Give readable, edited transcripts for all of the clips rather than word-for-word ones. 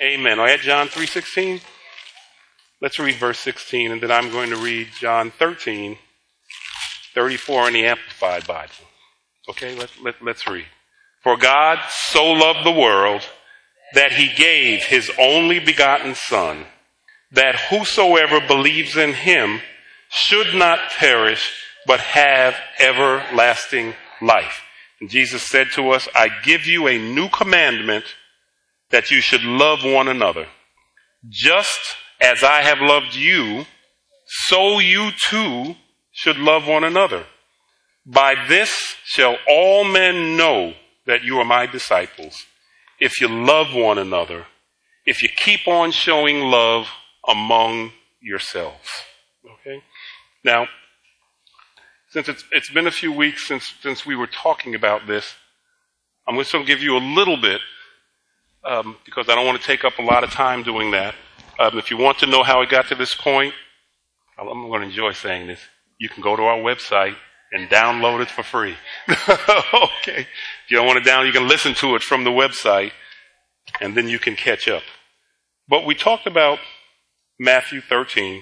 Amen. Are you at John 3:16? Let's read verse 16, and then I'm going to read John 13:34 in the Amplified Bible. Okay, let's read. For God so loved the world that he gave his only begotten Son, that whosoever believes in him should not perish, but have everlasting life. And Jesus said to us, I give you a new commandment, that you should love one another. Just as I have loved you, so you too should love one another. By this shall all men know that you are my disciples, if you love one another, if you keep on showing love among yourselves. Okay? Now, since it's been a few weeks since we were talking about this, I'm just going to give you a little bit, because I don't want to take up a lot of time doing that. If you want to know how it got to this point, I'm going to enjoy saying this. You can go to our website and download it for free. Okay. If you don't want to download, you can listen to it from the website, and then you can catch up. But we talked about Matthew 13,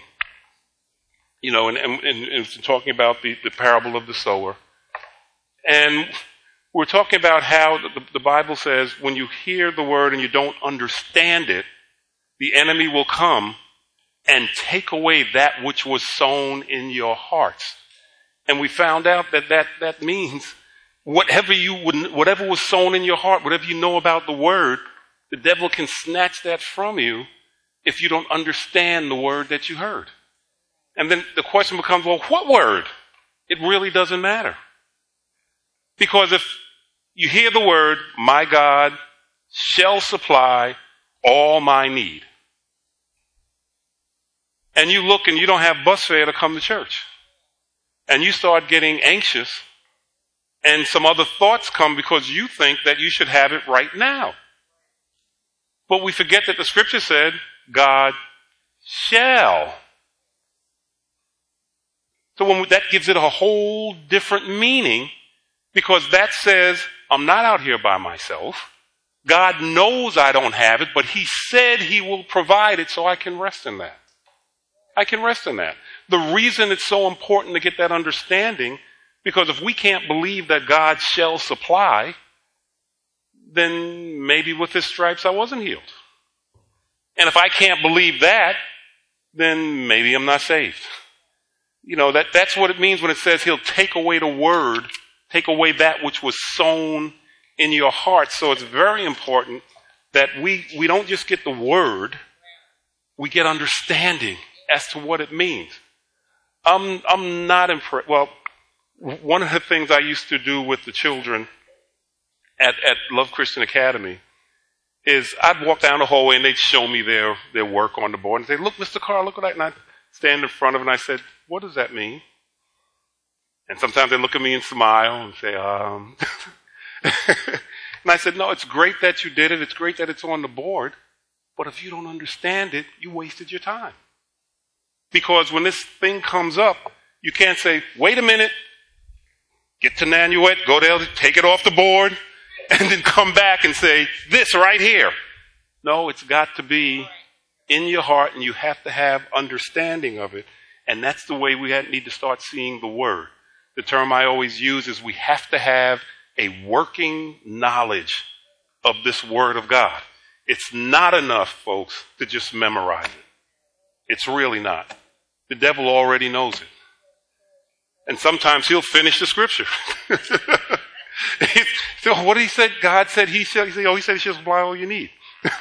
and talking about the parable of the sower. And we're talking about how the Bible says when you hear the word and you don't understand it, the enemy will come and take away that which was sown in your hearts. And we found out that means whatever was sown in your heart, whatever you know about the word, the devil can snatch that from you if you don't understand the word that you heard. And then the question becomes, well, what word? It really doesn't matter. Because if you hear the word, my God shall supply all my need, and you look and you don't have bus fare to come to church, and you start getting anxious, and some other thoughts come because you think that you should have it right now. But we forget that the scripture said, God shall. So that gives it a whole different meaning, because that says, I'm not out here by myself. God knows I don't have it, but he said he will provide it, so I can rest in that. I can rest in that. The reason it's so important to get that understanding, because if we can't believe that God shall supply, then maybe with his stripes I wasn't healed. And if I can't believe that, then maybe I'm not saved. That's what it means when it says he'll take away the word, take away that which was sown in your heart. So it's very important that we don't just get the word, we get understanding as to what it means. I'm not impressed. Well, one of the things I used to do with the children at Love Christian Academy is I'd walk down the hallway and they'd show me their work on the board and say, look, Mr. Carr, look at that. And I'd stand in front of it and I said, what does that mean? And sometimes they look at me and smile and say, And I said, no, it's great that you did it. It's great that it's on the board. But if you don't understand it, you wasted your time. Because when this thing comes up, you can't say, wait a minute, get to Nanuet, go there, take it off the board, and then come back and say, this right here. No, it's got to be in your heart, and you have to have understanding of it. And that's the way we need to start seeing the word. The term I always use is we have to have a working knowledge of this word of God. It's not enough, folks, to just memorize it. It's really not. The devil already knows it. And sometimes he'll finish the scripture. So what did he say? God said he shall. He said he shall supply all you need.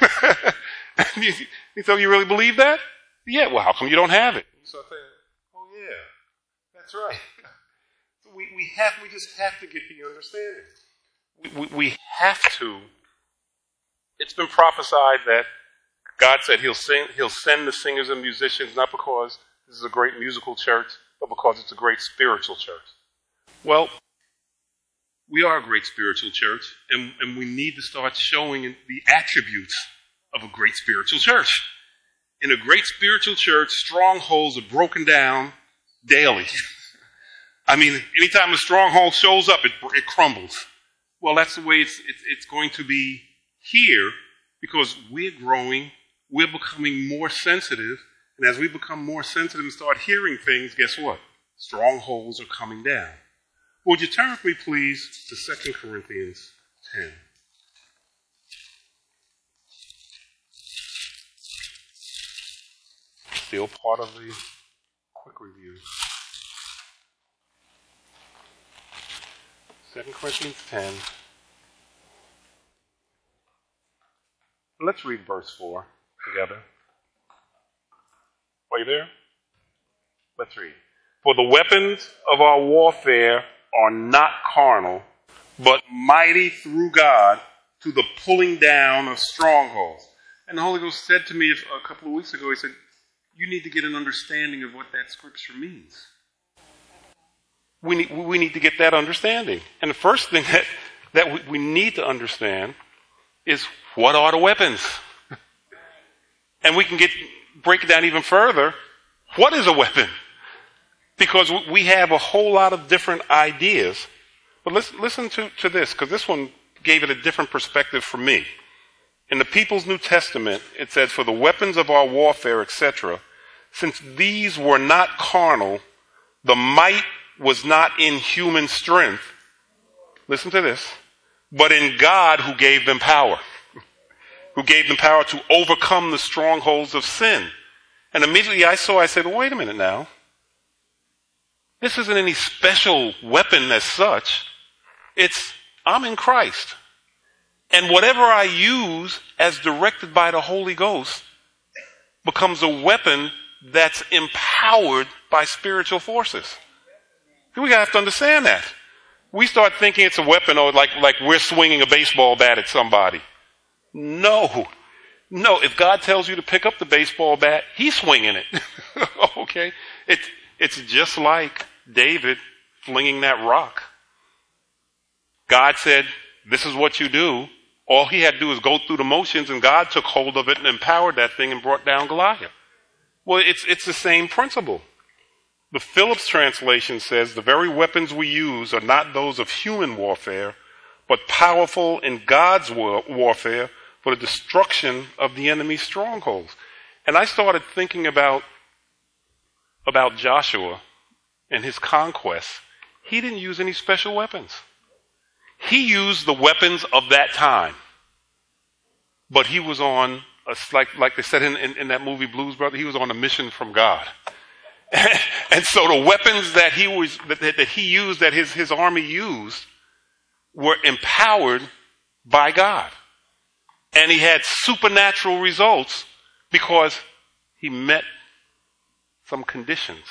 So you really believe that? Yeah. Well, how come you don't have it? So I say, oh yeah, that's right. So we just have to get the understanding. We have to. It's been prophesied that God said he'll send the singers and musicians, not because this is a great musical church, but because it's a great spiritual church. Well, we are a great spiritual church, and we need to start showing the attributes of a great spiritual church. In a great spiritual church, strongholds are broken down daily. I mean, anytime a stronghold shows up, it crumbles. Well, that's the way it's going to be here Because we're growing, we're becoming more sensitive, and as we become more sensitive and start hearing things, guess what? Strongholds are coming down. Would you turn with me, please, to 2 Corinthians 10. Still part of the quick review. 2 Corinthians 10. Let's read verse 4 together. Are you there? Let's read. For the weapons of our warfare are not carnal, but mighty through God to the pulling down of strongholds. And the Holy Ghost said to me a couple of weeks ago, he said, you need to get an understanding of what that scripture means. We need to get that understanding. And the first thing that we need to understand is, what are the weapons? And we can break it down even further. What is a weapon? Because we have a whole lot of different ideas. But listen to this, because this one gave it a different perspective for me. In the People's New Testament, it says, for the weapons of our warfare, etc., since these were not carnal, the might was not in human strength. Listen to this. But in God who gave them power. Who gave them power to overcome the strongholds of sin. And immediately I said, well, wait a minute now. This isn't any special weapon as such. I'm in Christ. And whatever I use as directed by the Holy Ghost becomes a weapon that's empowered by spiritual forces. We have to understand that. We start thinking it's a weapon, or like we're swinging a baseball bat at somebody. No. If God tells you to pick up the baseball bat, he's swinging it. Okay? It's just like David flinging that rock. God said, this is what you do. All he had to do is go through the motions, and God took hold of it and empowered that thing and brought down Goliath. Well, it's the same principle. The Phillips translation says, the very weapons we use are not those of human warfare, but powerful in God's warfare for the destruction of the enemy's strongholds. And I started thinking about Joshua and his conquests. He didn't use any special weapons. He used the weapons of that time. But he was on, like they said in that movie Blues Brothers, he was on a mission from God. And so the weapons that he used, that his army used, were empowered by God. And he had supernatural results because he met some conditions.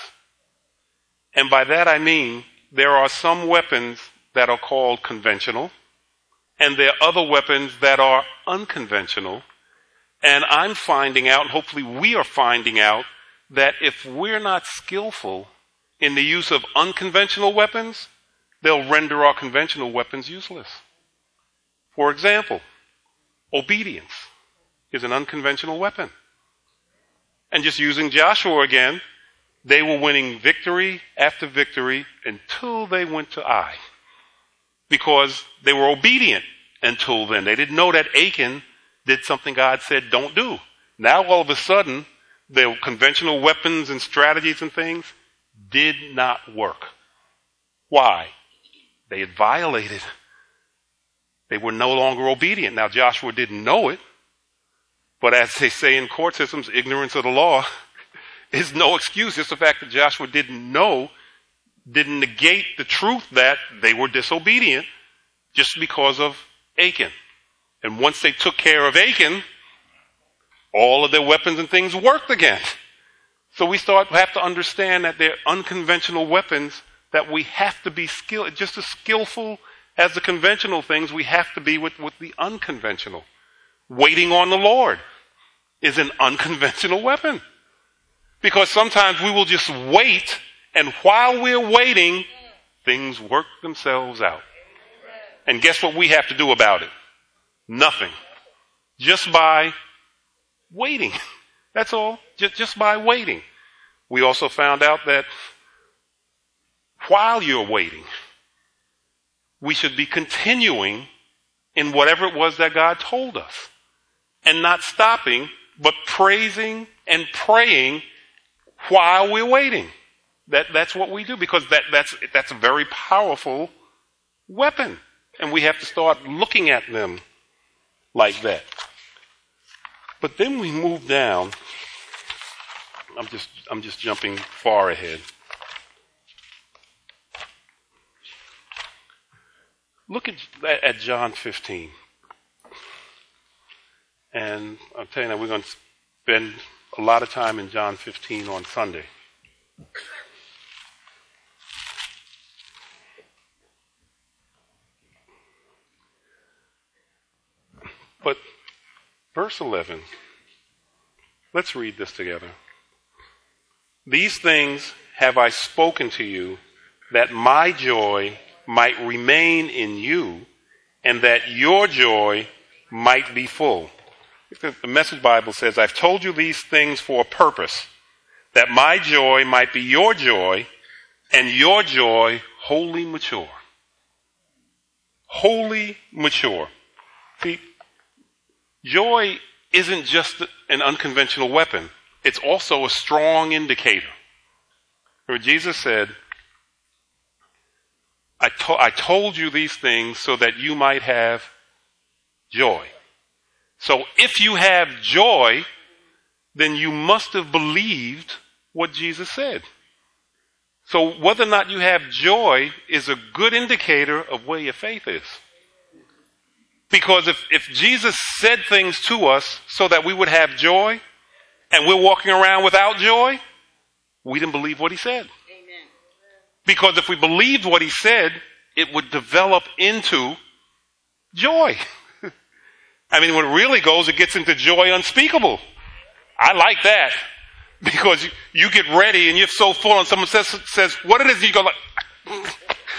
And by that I mean, there are some weapons that are called conventional, and there are other weapons that are unconventional. And I'm finding out, and hopefully we are finding out, that if we're not skillful in the use of unconventional weapons, they'll render our conventional weapons useless. For example, obedience is an unconventional weapon. And just using Joshua again, they were winning victory after victory until they went to Ai. Because they were obedient until then. They didn't know that Achan did something God said don't do. Now all of a sudden, their conventional weapons and strategies and things did not work. Why? They had violated. They were no longer obedient. Now Joshua didn't know it, but as they say in court systems, ignorance of the law is no excuse. Just the fact that Joshua didn't know didn't negate the truth that they were disobedient just because of Achan. And once they took care of Achan, all of their weapons and things worked again. So we have to understand that they're unconventional weapons, that we have to be just as skillful as the conventional things we have to be with the unconventional. Waiting on the Lord is an unconventional weapon. Because sometimes we will just wait, and while we're waiting, things work themselves out. And guess what we have to do about it? Nothing. Just by waiting. That's all. Just by waiting. We also found out that while you're waiting, we should be continuing in whatever it was that God told us. and not stopping, but praising and praying while we're waiting. That's what we do, because that's a very powerful weapon. And we have to start looking at them like that. But then we move down. I'm just jumping far ahead. Look at John 15. And I'm telling you that we're going to spend a lot of time in John 15 on Sunday. But verse 11, let's read this together. These things have I spoken to you, that my joy might remain in you, and that your joy might be full. The Message Bible says, I've told you these things for a purpose, that my joy might be your joy, and your joy wholly mature. Wholly mature. See, joy isn't just an unconventional weapon. It's also a strong indicator. Where Jesus said, I told you these things so that you might have joy. So if you have joy, then you must have believed what Jesus said. So whether or not you have joy is a good indicator of where your faith is. Because if Jesus said things to us so that we would have joy, and we're walking around without joy, we didn't believe what he said. Amen. Because if we believed what he said, it would develop into joy. I mean, when it really goes, it gets into joy unspeakable. I like that. Because you get ready and you're so full, and someone says what it is, and you go like,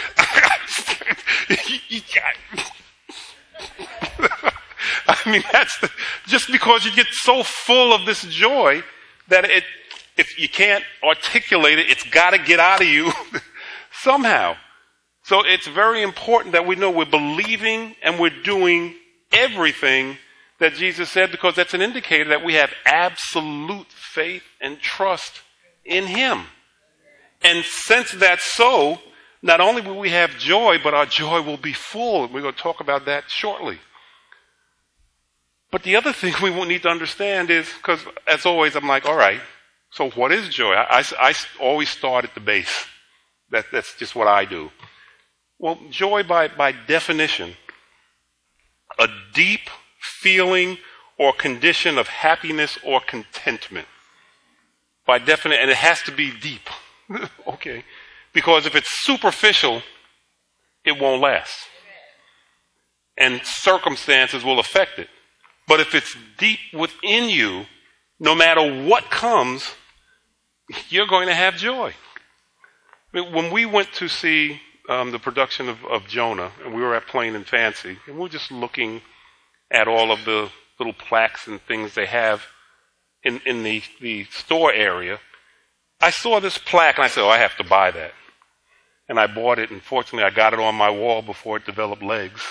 I mean, just because you get so full of this joy that if you can't articulate it, it's got to get out of you somehow. So it's very important that we know we're believing and we're doing everything that Jesus said, because that's an indicator that we have absolute faith and trust in him. And since that's so, not only will we have joy, but our joy will be full. We're going to talk about that shortly. But the other thing we will need to understand is, because as always, I'm like, all right, so what is joy? I always start at the base. That's just what I do. Well, joy by definition, a deep feeling or condition of happiness or contentment. By definition, and it has to be deep. Okay. Because if it's superficial, it won't last. And circumstances will affect it. But if it's deep within you, no matter what comes, you're going to have joy. I mean, when we went to see the production of Jonah, and we were at Plain and Fancy, and we were just looking at all of the little plaques and things they have in the store area, I saw this plaque, and I said, I have to buy that. And I bought it, and fortunately I got it on my wall before it developed legs.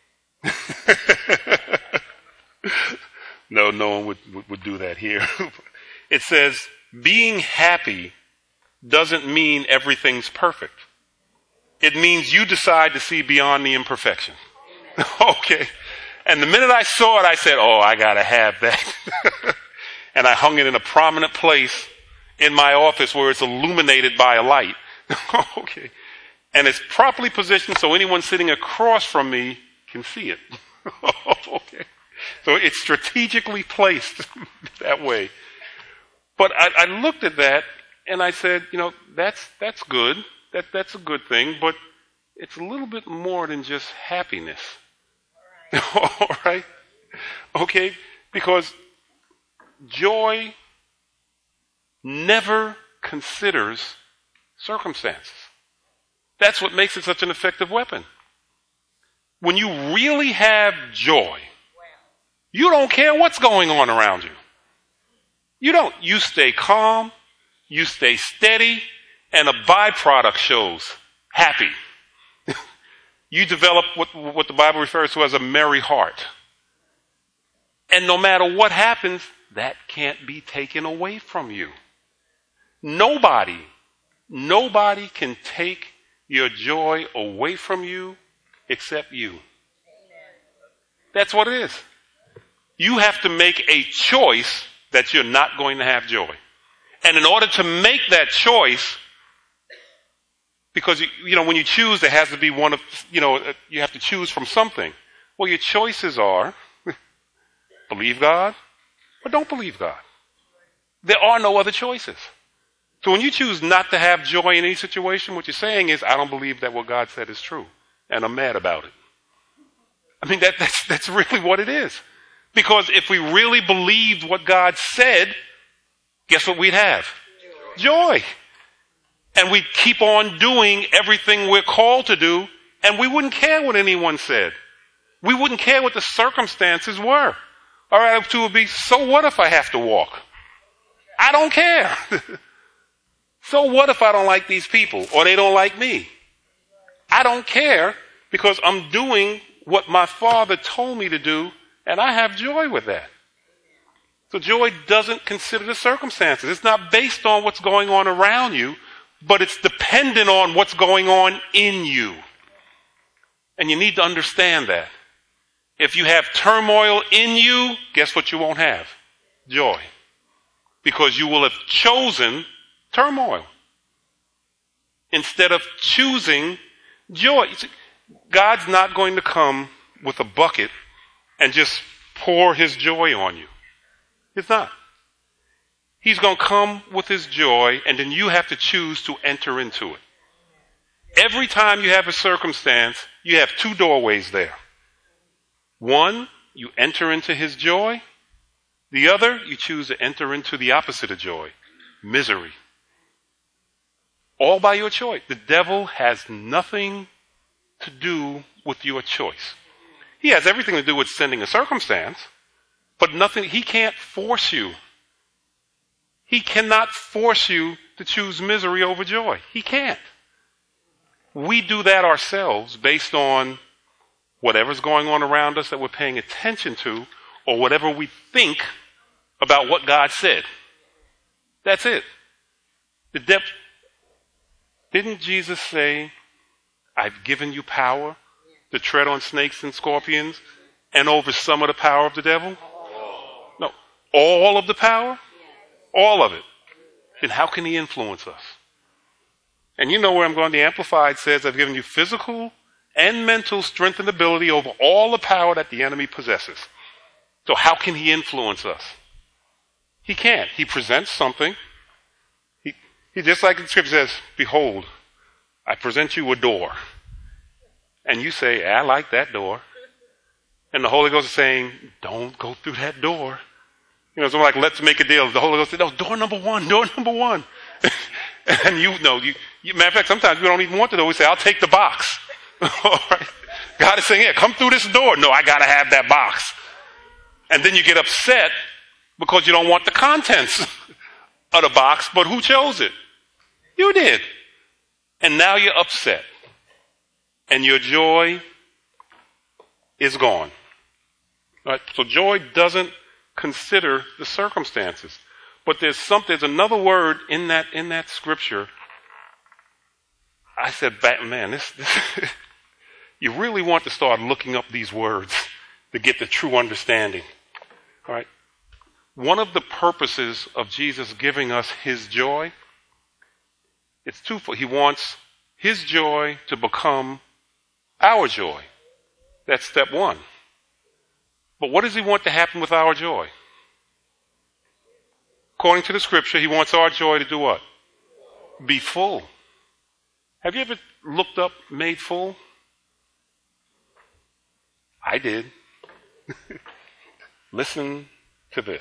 No one would do that here. It says, being happy doesn't mean everything's perfect. It means you decide to see beyond the imperfection. Okay. And the minute I saw it, I said, I gotta have that. And I hung it in a prominent place in my office where it's illuminated by a light. Okay. And it's properly positioned so anyone sitting across from me can see it. Okay. So it's strategically placed that way. But I looked at that and I said, that's good. That's a good thing, but it's a little bit more than just happiness. All right? Okay? Because joy never considers circumstances. That's what makes it such an effective weapon. When you really have joy, you don't care what's going on around you. You don't. You stay calm, you stay steady, and a byproduct shows happy. You develop what the Bible refers to as a merry heart. And no matter what happens, that can't be taken away from you. Nobody can take your joy away from you except you. That's what it is. You have to make a choice that you're not going to have joy. And in order to make that choice, because, when you choose, there has to be one of, you have to choose from something. Well, your choices are believe God or don't believe God. There are no other choices. So when you choose not to have joy in any situation, what you're saying is, I don't believe that what God said is true, and I'm mad about it. I mean, that's really what it is. Because if we really believed what God said, guess what we'd have? Joy. And we'd keep on doing everything we're called to do, and we wouldn't care what anyone said. We wouldn't care what the circumstances were. Our attitude would be, so what if I have to walk? I don't care. So what if I don't like these people or they don't like me? I don't care because I'm doing what my Father told me to do, and I have joy with that. So joy doesn't consider the circumstances. It's not based on what's going on around you, but it's dependent on what's going on in you. And you need to understand that. If you have turmoil in you, guess what you won't have? Joy. Because you will have chosen turmoil instead of choosing joy. God's not going to come with a bucket and just pour his joy on you. It's not. He's going to come with his joy, and then you have to choose to enter into it. Every time you have a circumstance, you have two doorways there. One, you enter into his joy. The other, you choose to enter into the opposite of joy, misery. All by your choice. The devil has nothing to do with your choice. He has everything to do with sending a circumstance, but nothing. He can't force you. He cannot force you to choose misery over joy. He can't. We do that ourselves based on whatever's going on around us that we're paying attention to, or whatever we think about what God said. That's it. Didn't Jesus say, I've given you power to tread on snakes and scorpions and over some of the power of the devil? No. All of the power? All of it. Then how can he influence us? And you know where I'm going. The Amplified says, I've given you physical and mental strength and ability over all the power that the enemy possesses. So how can he influence us? He can't. He presents something. He just like the scripture says, behold, I present you a door. And you say, I like that door. And the Holy Ghost is saying, don't go through that door. It's like, let's make a deal. The Holy Ghost said, no, door number one. And matter of fact, sometimes we don't even want the door. We say, I'll take the box. All right. God is saying, yeah, come through this door. No, I got to have that box. And then you get upset because you don't want the contents of the box, but who chose it? You did. And now you're upset. And your joy is gone. Right? So joy doesn't consider the circumstances. But there's another word in that scripture. I said, man, this you really want to start looking up these words to get the true understanding. All right? One of the purposes of Jesus giving us his joy, it's twofold. He wants his joy to become our joy. That's step one. But what does he want to happen with our joy? According to the scripture, he wants our joy to do what? Be full. Have you ever looked up made full? I did. Listen to this.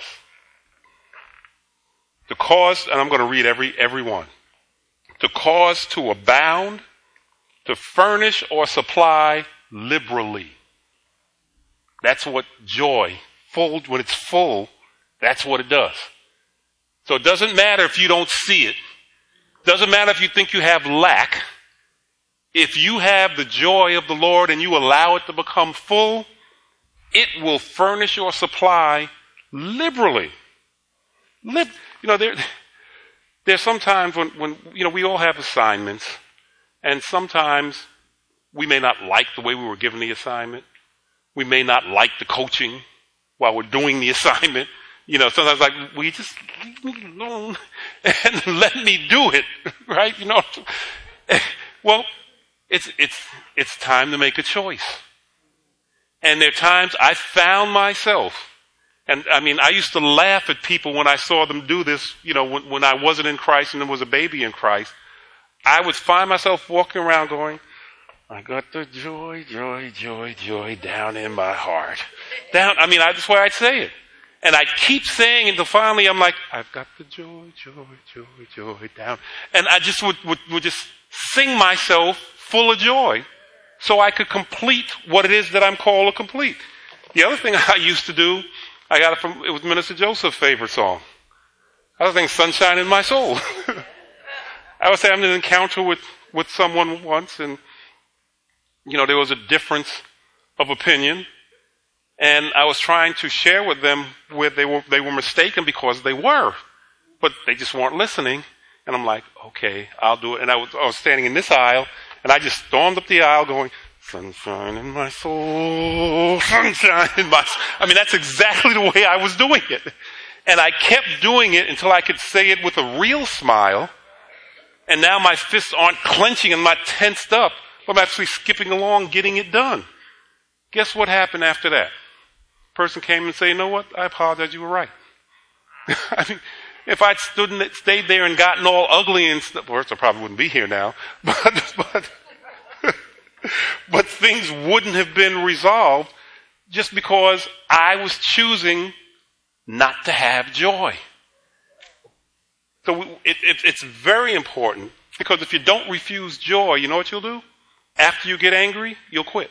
To cause, and I'm going to read every one. To cause to abound, to furnish or supply liberally. That's what joy, full, when it's full, that's what it does. So it doesn't matter if you don't see it. Doesn't matter if you think you have lack. If you have the joy of the Lord and you allow it to become full, it will furnish your supply liberally. There's sometimes when we all have assignments, and sometimes we may not like the way we were given the assignment. We may not like the coaching while we're doing the assignment. Sometimes we just leave me alone and let me do it, right? Well, it's time to make a choice. And there are times I found myself, and I used to laugh at people when I saw them do this, when I wasn't in Christ and there was a baby in Christ. I would find myself walking around going, I got the joy, joy, joy, joy down in my heart. That's why I'd say it. And I'd keep saying it until finally I'm like, I've got the joy, joy, joy, joy down. And I just would just sing myself full of joy so I could complete what it is that I'm called to complete. The other thing I used to do, I got it it was Minister Joseph's favorite song. I was thinking Sunshine in My Soul. I was having an encounter with someone once, and there was a difference of opinion, and I was trying to share with them where they were mistaken because they were, but they just weren't listening. And I'm like, okay, I'll do it. And I was standing in this aisle, and I just stormed up the aisle going, sunshine in my soul, sunshine in my soul. That's exactly the way I was doing it. And I kept doing it until I could say it with a real smile. And now my fists aren't clenching and I'm not tensed up. I'm actually skipping along, getting it done. Guess what happened after that? Person came and said, you know what? I apologize. You were right. If I'd stayed there and gotten all ugly and stuff, I probably wouldn't be here now. But things wouldn't have been resolved just because I was choosing not to have joy. So it's very important, because if you don't refuse joy, you know what you'll do? After you get angry, you'll quit.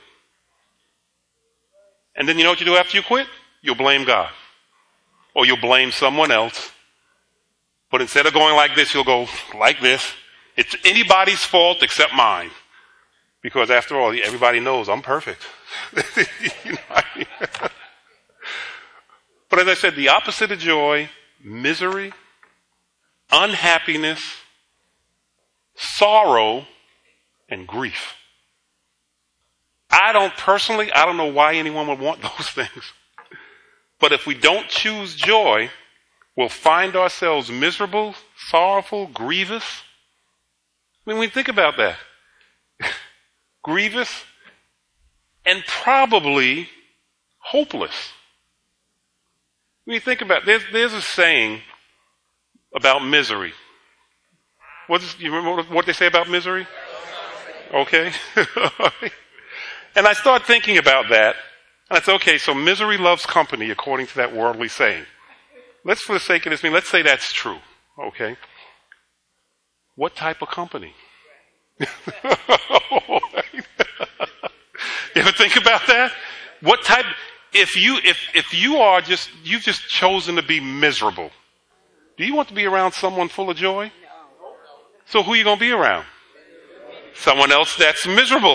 And then you know what you do after you quit? You'll blame God. Or you'll blame someone else. But instead of going like this, you'll go like this. It's anybody's fault except mine. Because after all, everybody knows I'm perfect. But as I said, the opposite of joy, misery, unhappiness, sorrow, and grief. I don't know why anyone would want those things. But if we don't choose joy, we'll find ourselves miserable, sorrowful, grievous. When we think about that, grievous and probably hopeless. When you think about it, there's a saying about misery. You remember what they say about misery? Okay. And I start thinking about that, and I said, okay, so misery loves company according to that worldly saying. For the sake of this, let's say that's true. Okay. What type of company? You ever think about that? What type? If you've just chosen to be miserable, do you want to be around someone full of joy? So who are you going to be around? Someone else that's miserable.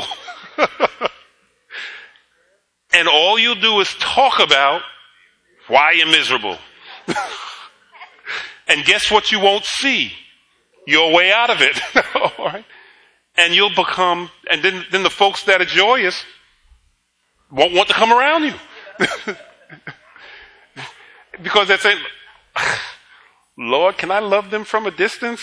And all you'll do is talk about why you're miserable. And guess what you won't see? Your way out of it. All right? And you'll become, and then the folks that are joyous won't want to come around you. Because they're saying, Lord, can I love them from a distance?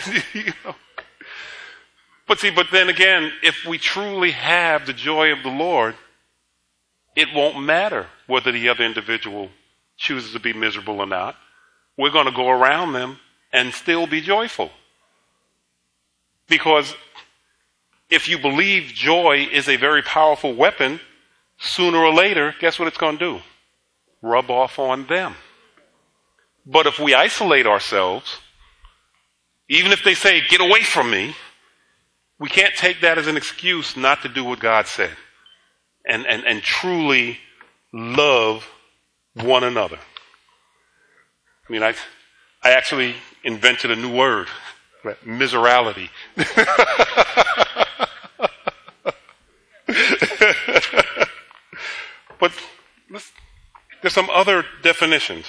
But then again, if we truly have the joy of the Lord, it won't matter whether the other individual chooses to be miserable or not. We're going to go around them and still be joyful. Because if you believe joy is a very powerful weapon, sooner or later, guess what it's going to do? Rub off on them. But if we isolate ourselves, even if they say, get away from me, we can't take that as an excuse not to do what God said and truly love one another. I actually invented a new word, miserality. But at some other definitions.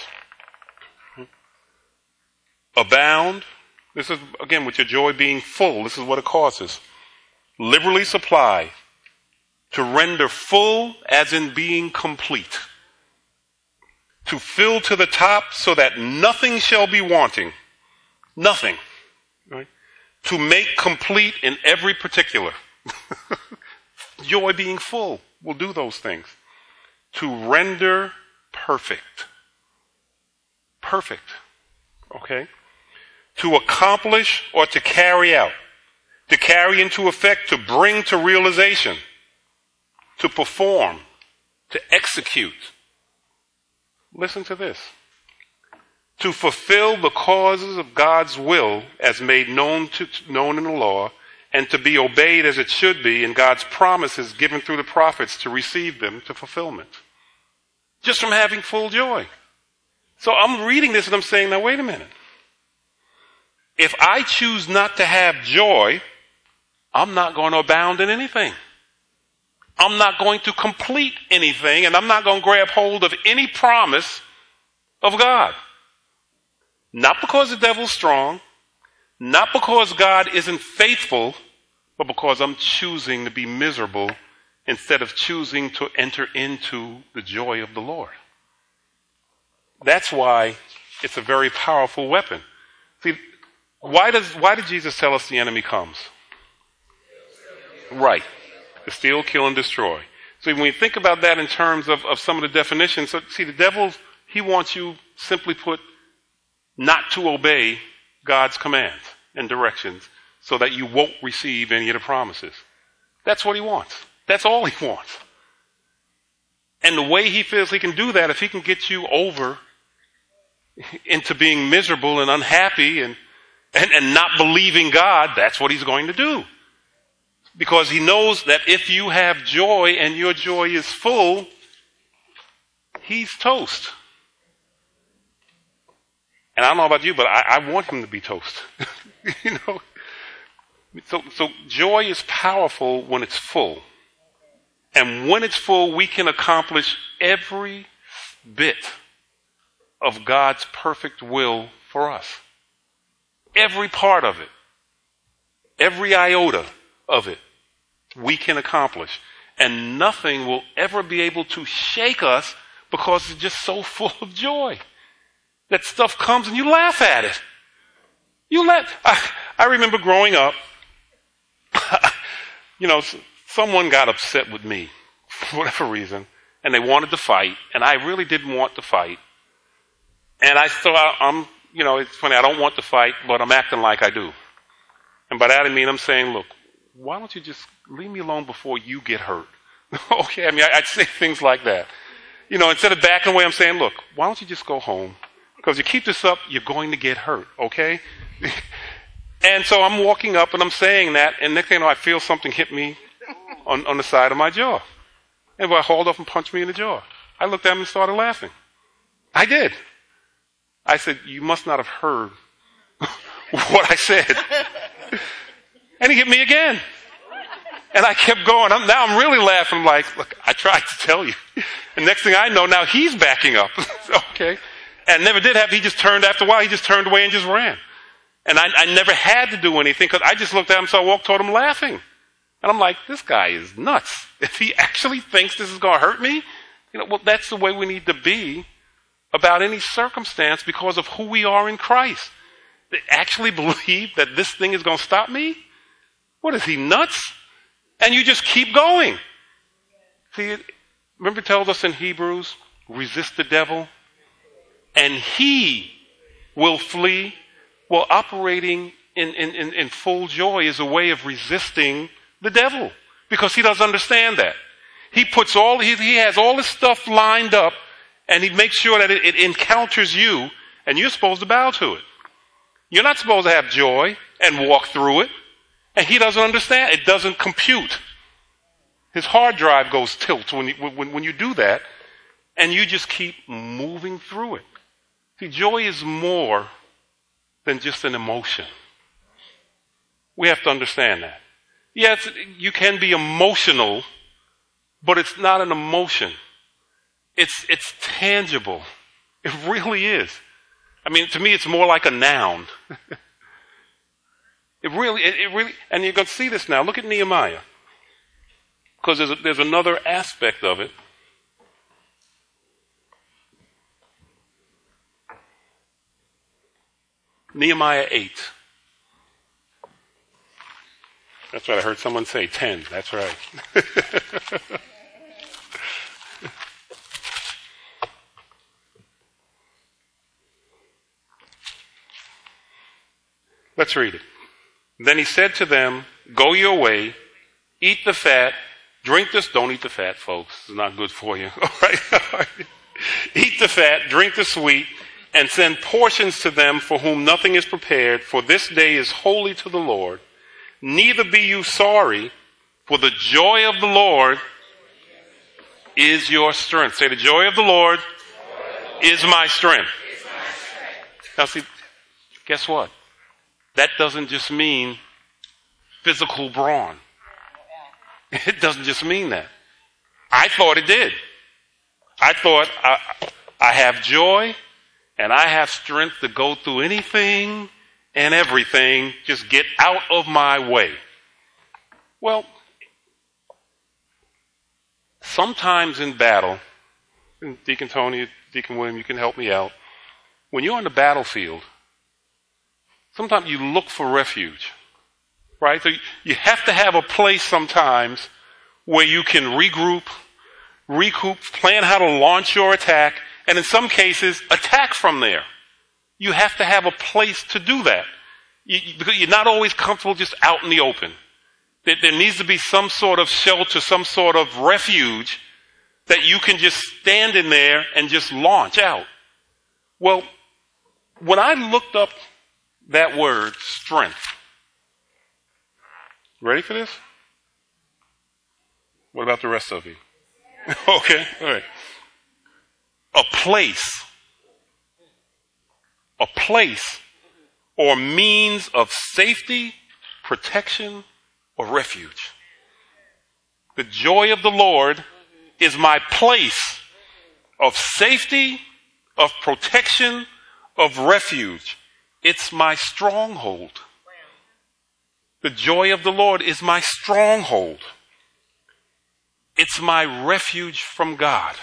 Abound. This is, again, with your joy being full. This is what it causes. Liberally supply. To render full as in being complete. To fill to the top so that nothing shall be wanting. Nothing. Right? To make complete in every particular. Joy being full will do those things. To render perfect. Perfect. Okay? To accomplish or to carry out. To carry into effect, to bring to realization. To perform. To execute. Listen to this. To fulfill the causes of God's will as made known in the law, and to be obeyed as it should be in God's promises given through the prophets to receive them to fulfillment. Just from having full joy. So I'm reading this and I'm saying, now wait a minute. If I choose not to have joy, I'm not going to abound in anything. I'm not going to complete anything, and I'm not going to grab hold of any promise of God. Not because the devil's strong, not because God isn't faithful, but because I'm choosing to be miserable instead of choosing to enter into the joy of the Lord. That's why it's a very powerful weapon. See, why did Jesus tell us the enemy comes? Right. To steal, kill, and destroy. So when you think about that in terms of some of the definitions, so see, the devil, he wants you, simply put, not to obey God's commands and directions so that you won't receive any of the promises. That's what he wants. That's all he wants. And the way he feels he can do that, if he can get you over into being miserable and unhappy and not believing God, that's what he's going to do. Because he knows that if you have joy and your joy is full, he's toast. And I don't know about you, but I want him to be toast. You know? So joy is powerful when it's full. And when it's full, we can accomplish every bit of God's perfect will for us. Every part of it. Every iota of it we can accomplish. And nothing will ever be able to shake us because it's just so full of joy. That stuff comes and you laugh at it. I remember growing up, you know, someone got upset with me for whatever reason, and they wanted to fight, and I really didn't want to fight. And I thought, it's funny, I don't want to fight, but I'm acting like I do. And by that I mean I'm saying, look, why don't you just leave me alone before you get hurt? Okay, I mean, I'd say things like that. You know, instead of backing away, I'm saying, look, why don't you just go home? Because you keep this up, you're going to get hurt, okay? And so I'm walking up and I'm saying that, and next thing you know, I feel something hit me on the side of my jaw. And I hauled off and punched me in the jaw. I looked at him and started laughing. I did. I said, you must not have heard what I said. And he hit me again. And I kept going. Now I'm really laughing. I'm like, look, I tried to tell you. And next thing I know, now he's backing up. Okay. And never did have, he just turned after a while, he just turned away and just ran. And I never had to do anything because I just looked at him, so I walked toward him laughing. And I'm like, this guy is nuts. If he actually thinks this is going to hurt me, well, that's the way we need to be about any circumstance because of who we are in Christ. They actually believe that this thing is going to stop me? What is he, nuts? And you just keep going. See, remember it tells us in Hebrews, resist the devil, and he will flee. Well, operating in full joy is a way of resisting the devil because he doesn't understand that. He has all this stuff lined up and he makes sure that it encounters you and you're supposed to bow to it. You're not supposed to have joy and walk through it. And he doesn't understand. It doesn't compute. His hard drive goes tilt when you do that and you just keep moving through it. See, joy is more than just an emotion. We have to understand that. Yes, you can be emotional, but it's not an emotion. It's tangible. It really is. I mean, to me, it's more like a noun. It really, and you're going to see this now. Look at Nehemiah. Because there's another aspect of it. Nehemiah 8. That's right, I heard someone say 10. That's right. Let's read it. Then he said to them, go your way, eat the fat, drink this. Don't eat the fat, folks. It's not good for you. All right. Eat the fat, drink the sweet, and send portions to them for whom nothing is prepared, for this day is holy to the Lord. Neither be you sorry, for the joy of the Lord is your strength. Say, the joy of the Lord is my strength. Now see, guess what? That doesn't just mean physical brawn. It doesn't just mean that. I thought it did. I thought I have joy and I have strength to go through anything and everything. Just get out of my way. Well, sometimes in battle, and Deacon Tony, Deacon William, you can help me out. When you're on the battlefield, sometimes you look for refuge, right? So you have to have a place sometimes where you can regroup, recoup, plan how to launch your attack, and in some cases, attack from there. You have to have a place to do that. Because you're not always comfortable just out in the open. There needs to be some sort of shelter, some sort of refuge that you can just stand in there and just launch out. Well, when I looked up that word, strength. Ready for this? What about the rest of you? Okay, all right. A place or means of safety, protection, or refuge. The joy of the Lord is my place of safety, of protection, of refuge. It's my stronghold. The joy of the Lord is my stronghold. It's my refuge from God.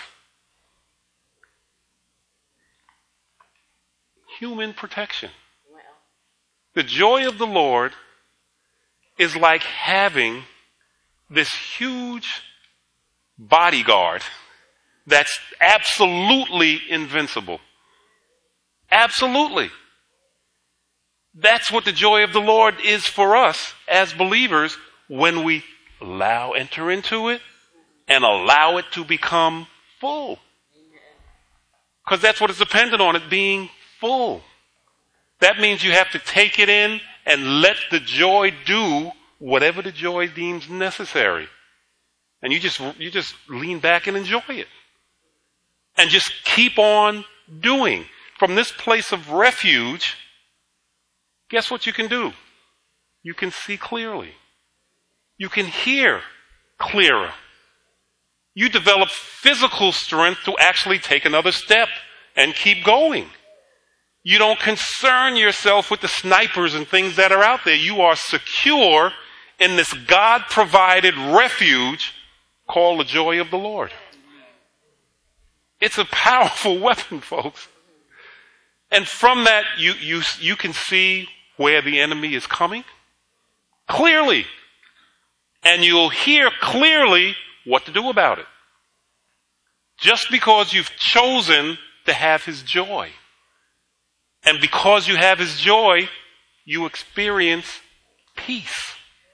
Human protection. The joy of the Lord is like having this huge bodyguard that's absolutely invincible. Absolutely. That's what the joy of the Lord is for us as believers when we enter into it and allow it to become full. Because that's what it's dependent on, it being full. That means you have to take it in and let the joy do whatever the joy deems necessary. And you just lean back and enjoy it. And just keep on doing. From this place of refuge, guess what you can do? You can see clearly. You can hear clearer. You develop physical strength to actually take another step and keep going. You don't concern yourself with the snipers and things that are out there. You are secure in this God-provided refuge called the joy of the Lord. It's a powerful weapon, folks. And from that, you can see where the enemy is coming clearly. And you'll hear clearly what to do about it. Just because you've chosen to have his joy. And because you have his joy, you experience peace.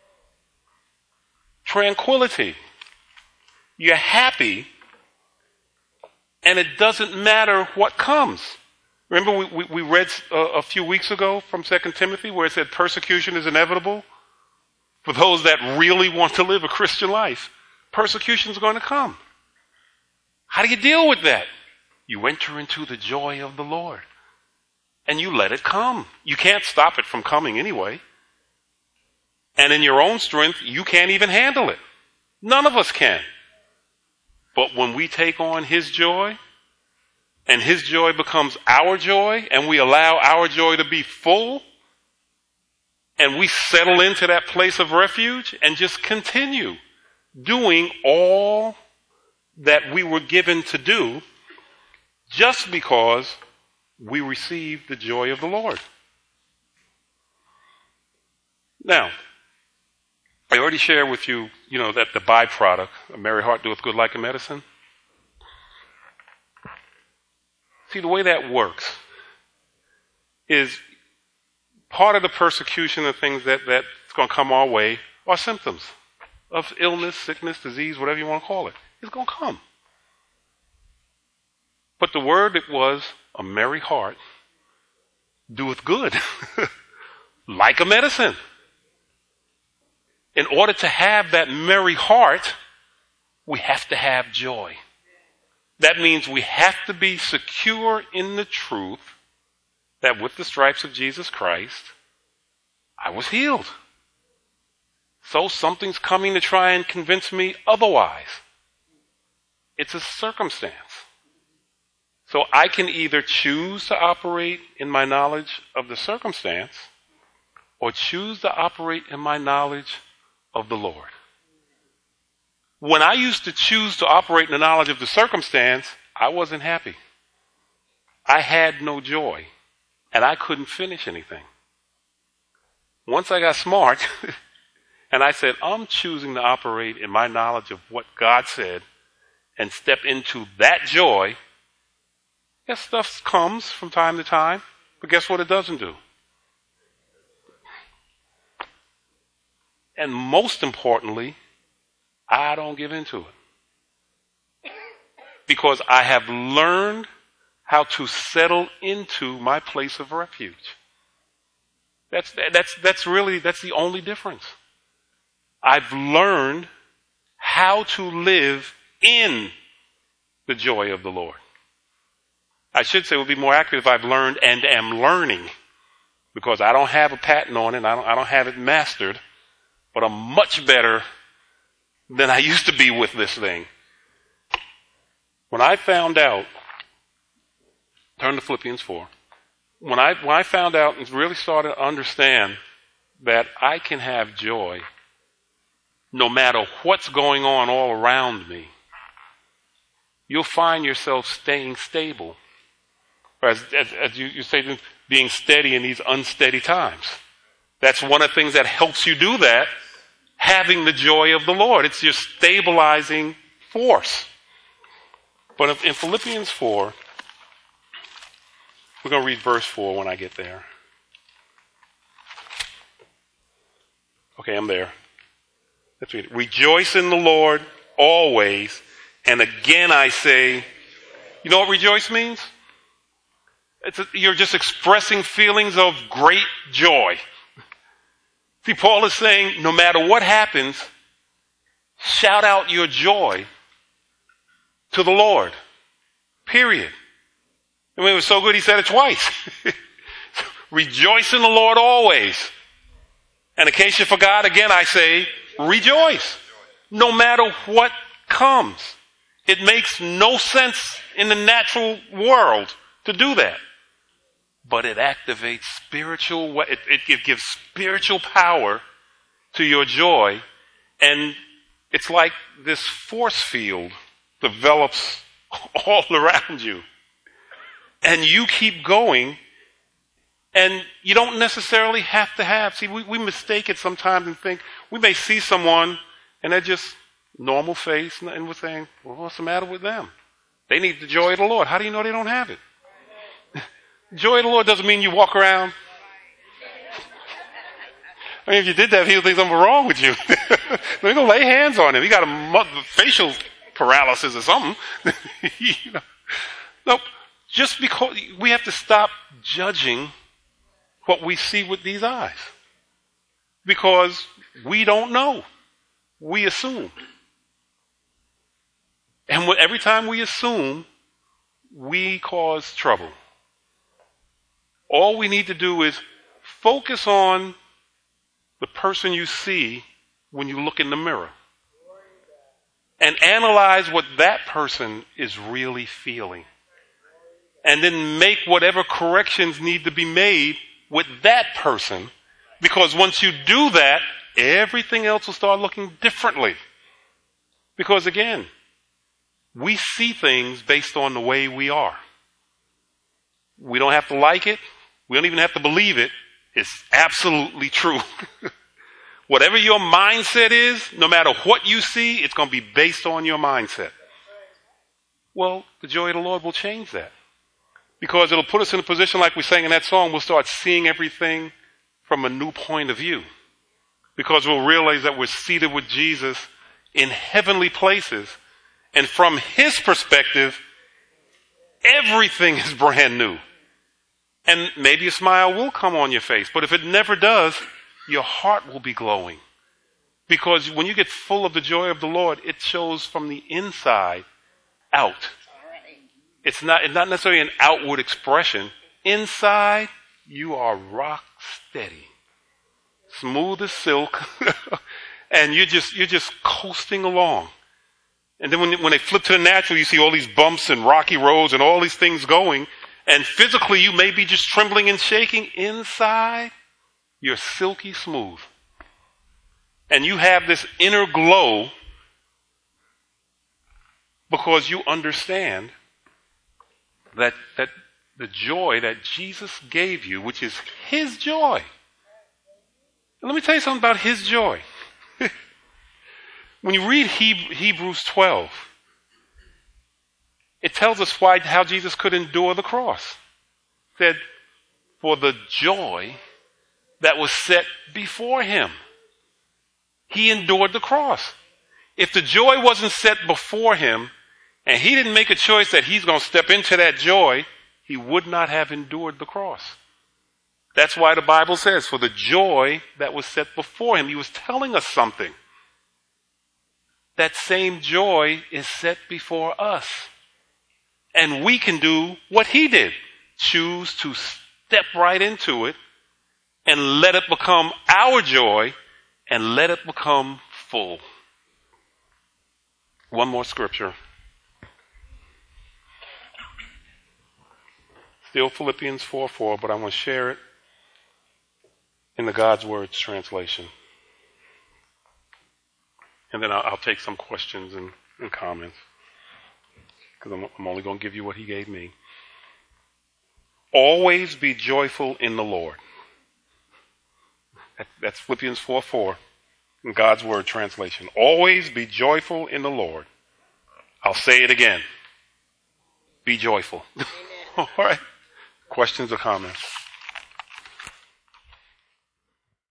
Tranquility. You're happy. And it doesn't matter what comes. Remember we read a few weeks ago from 2 Timothy where it said persecution is inevitable for those that really want to live a Christian life. Persecution is going to come. How do you deal with that? You enter into the joy of the Lord. And you let it come. You can't stop it from coming anyway. And in your own strength, you can't even handle it. None of us can. But when we take on his joy, and his joy becomes our joy, and we allow our joy to be full, and we settle into that place of refuge and just continue doing all that we were given to do just because we received the joy of the Lord. Now, I already shared with you, that the byproduct, a merry heart doeth good like a medicine. See, the way that works is part of the persecution of things that's going to come our way are symptoms of illness, sickness, disease, whatever you want to call it. It's going to come. But the word that was a merry heart doeth good like a medicine. In order to have that merry heart, we have to have joy. That means we have to be secure in the truth that with the stripes of Jesus Christ, I was healed. So something's coming to try and convince me otherwise. It's a circumstance. So I can either choose to operate in my knowledge of the circumstance or choose to operate in my knowledge of the Lord. When I used to choose to operate in the knowledge of the circumstance, I wasn't happy. I had no joy, and I couldn't finish anything. Once I got smart, and I said, I'm choosing to operate in my knowledge of what God said and step into that joy. Yes, stuff comes from time to time, but guess what it doesn't do? And most importantly, I don't give into it. Because I have learned how to settle into my place of refuge. That's the only difference. I've learned how to live in the joy of the Lord. I should say it would be more accurate if I've learned and am learning, because I don't have a patent on it. I don't have it mastered, but I'm much better than I used to be with this thing. When I found out, turn to Philippians 4. When I found out and really started to understand that I can have joy no matter what's going on all around me, you'll find yourself staying stable. As you say, being steady in these unsteady times. That's one of the things that helps you do that, having the joy of the Lord. It's your stabilizing force. But in Philippians 4, we're going to read verse 4 when I get there. Okay, I'm there. Let's read it. Rejoice in the Lord always. And again I say, you know what rejoice means? You're just expressing feelings of great joy. See, Paul is saying, no matter what happens, shout out your joy to the Lord. Period. I mean, it was so good he said it twice. Rejoice in the Lord always. And in case you forgot, again I say, rejoice. No matter what comes. It makes no sense in the natural world to do that. But it activates it gives spiritual power to your joy. And it's like this force field develops all around you. And you keep going. And you don't necessarily have to have. See, we mistake it sometimes and think, we may see someone and they're just normal face and we're saying, well, what's the matter with them? They need the joy of the Lord. How do you know they don't have it? Joy of the Lord doesn't mean you walk around. I mean, if you did that, he'll think something wrong with you. They're going to lay hands on him. He got a facial paralysis or something. Nope. Just because we have to stop judging what we see with these eyes. Because we don't know. We assume. And every time we assume, we cause trouble. All we need to do is focus on the person you see when you look in the mirror. and analyze what that person is really feeling. And then make whatever corrections need to be made with that person. Because once you do that, everything else will start looking differently. Because again, we see things based on the way we are. We don't have to like it. We don't even have to believe it. It's absolutely true. Whatever your mindset is, no matter what you see, it's going to be based on your mindset. Well, the joy of the Lord will change that. Because it'll put us in a position like we sang in that song, we'll start seeing everything from a new point of view. Because we'll realize that we're seated with Jesus in heavenly places. And from his perspective, everything is brand new. And maybe a smile will come on your face. But if it never does, your heart will be glowing. Because when you get full of the joy of the Lord, it shows from the inside out. It's not necessarily an outward expression. Inside, you are rock steady. Smooth as silk. And you're just coasting along. And then when they flip to the natural, you see all these bumps and rocky roads and all these things going. And physically, you may be just trembling and shaking. Inside, you're silky smooth. And you have this inner glow because you understand that the joy that Jesus gave you, which is his joy. And let me tell you something about his joy. When you read Hebrews 12, it tells us how Jesus could endure the cross. It said, for the joy that was set before him, he endured the cross. If the joy wasn't set before him, and he didn't make a choice that he's going to step into that joy, he would not have endured the cross. That's why the Bible says, for the joy that was set before him, he was telling us something. That same joy is set before us. And we can do what he did. Choose to step right into it and let it become our joy and let it become full. One more scripture. Still Philippians 4:4, but I want to share it in the God's Words translation. And then I'll take some questions and comments. Because I'm only going to give you what he gave me. Always be joyful in the Lord. That's Philippians 4:4 in God's Word translation. Always be joyful in the Lord. I'll say it again. Be joyful. All right. Questions or comments?